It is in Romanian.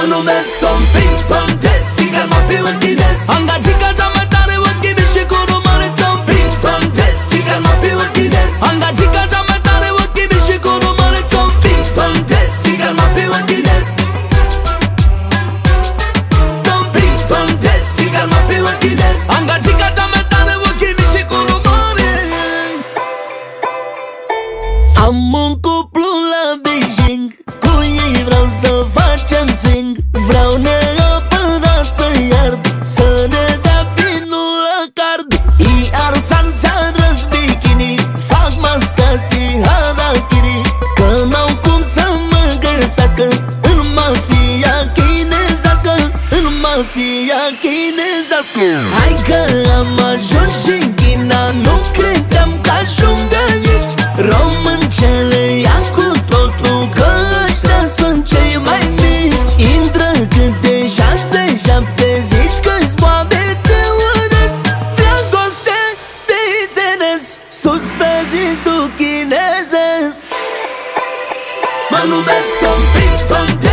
numesc Son Pink, Son Test, sigur mă fiu închines. Am gagica cea mai tare, închine și cu rumare Son Pink, Son Test, sigur mă fiu închines. Am gagica cea mai tare, închine și cu rumare Son Pink, Son Test, sigur mă fiu închines. Son Pink, Son Test, sigur mă fiu închines. Am gagica cea mai tare, închine și cu rumare. Am un cuplu la Beijing, cu ei vreau să facem swing. Vreau neapărat să iard, să ne dea pinul la card. Iar salsa drăși bikini, fac mascații harakiri, că n-au cum să mă găsească în mafia chinezească, în mafia chinezească. Hai că am ajuns și în China, nu credeam că ajung aici. Româncele ia cu totul, că ăștia sunt cei mai mici. Intră câte 6-7, zici că-ți boabe te urăsc. Dragoste pe tenes, sus pe zidul chinezesc. Mă numesc Son Pink, Son